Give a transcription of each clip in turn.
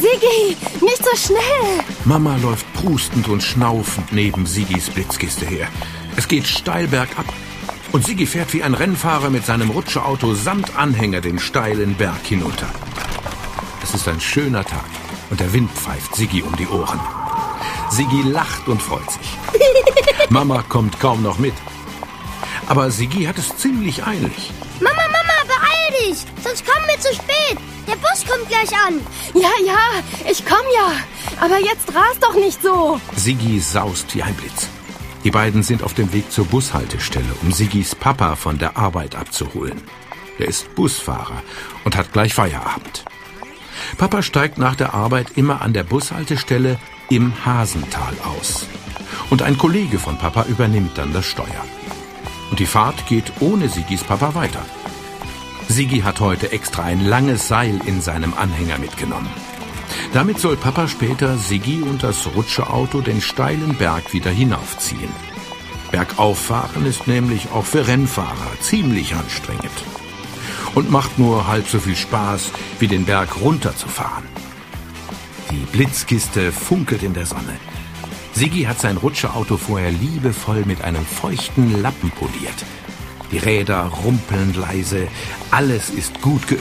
Siggi, nicht so schnell! Mama läuft prustend und schnaufend neben Siggis Blitzkiste her. Es geht steil bergab und Siggi fährt wie ein Rennfahrer mit seinem Rutscheauto samt Anhänger den steilen Berg hinunter. Es ist ein schöner Tag und der Wind pfeift Siggi um die Ohren. Siggi lacht und freut sich. Mama kommt kaum noch mit. Aber Siggi hat es ziemlich eilig. Mama, beeil dich, sonst kommen wir zu spät. Der Bus kommt gleich an. Ja, ich komm ja. Aber jetzt rast doch nicht so. Siggi saust wie ein Blitz. Die beiden sind auf dem Weg zur Bushaltestelle, um Siggis Papa von der Arbeit abzuholen. Der ist Busfahrer und hat gleich Feierabend. Papa steigt nach der Arbeit immer an der Bushaltestelle im Hasental aus. Und ein Kollege von Papa übernimmt dann das Steuer. Und die Fahrt geht ohne Siggis Papa weiter. Siggi hat heute extra ein langes Seil in seinem Anhänger mitgenommen. Damit soll Papa später Siggi und das Rutscheauto den steilen Berg wieder hinaufziehen. Bergauffahren ist nämlich auch für Rennfahrer ziemlich anstrengend. Und macht nur halb so viel Spaß, wie den Berg runterzufahren. Die Blitzkiste funkelt in der Sonne. Siggi hat sein Rutscheauto vorher liebevoll mit einem feuchten Lappen poliert. Die Räder rumpeln leise, alles ist gut geölt.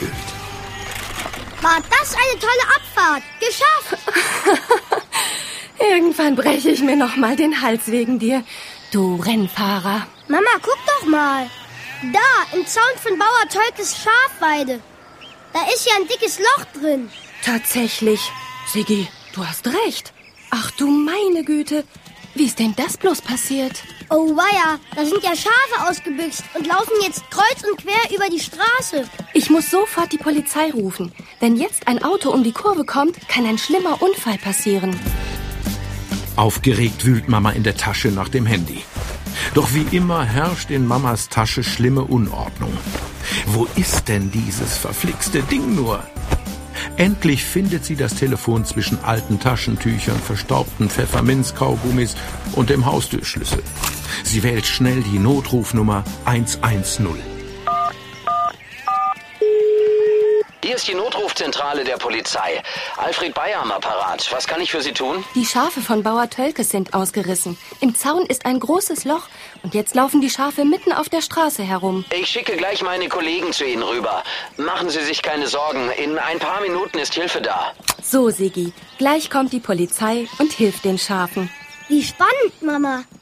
War das eine tolle Abfahrt? Geschafft! Irgendwann breche ich mir noch mal den Hals wegen dir, du Rennfahrer. Mama, guck doch mal. Da, im Zaun von Bauer Tolkes Schafweide. Da ist ja ein dickes Loch drin. Tatsächlich. Siggi, du hast recht. Ach du meine Güte. Wie ist denn das bloß passiert? Oh weia, da sind ja Schafe ausgebüxt und laufen jetzt kreuz und quer über die Straße. Ich muss sofort die Polizei rufen. Wenn jetzt ein Auto um die Kurve kommt, kann ein schlimmer Unfall passieren. Aufgeregt wühlt Mama in der Tasche nach dem Handy. Doch wie immer herrscht in Mamas Tasche schlimme Unordnung. Wo ist denn dieses verflixte Ding nur? Endlich findet sie das Telefon zwischen alten Taschentüchern, verstaubten Pfefferminzkaugummis und dem Haustürschlüssel. Sie wählt schnell die Notrufnummer 110. Hier ist die Notrufzentrale der Polizei. Alfred Bayer am Apparat. Was kann ich für Sie tun? Die Schafe von Bauer Tölkes sind ausgerissen. Im Zaun ist ein großes Loch und jetzt laufen die Schafe mitten auf der Straße herum. Ich schicke gleich meine Kollegen zu Ihnen rüber. Machen Sie sich keine Sorgen. In ein paar Minuten ist Hilfe da. So, Siggi, gleich kommt die Polizei und hilft den Schafen. Wie spannend, Mama.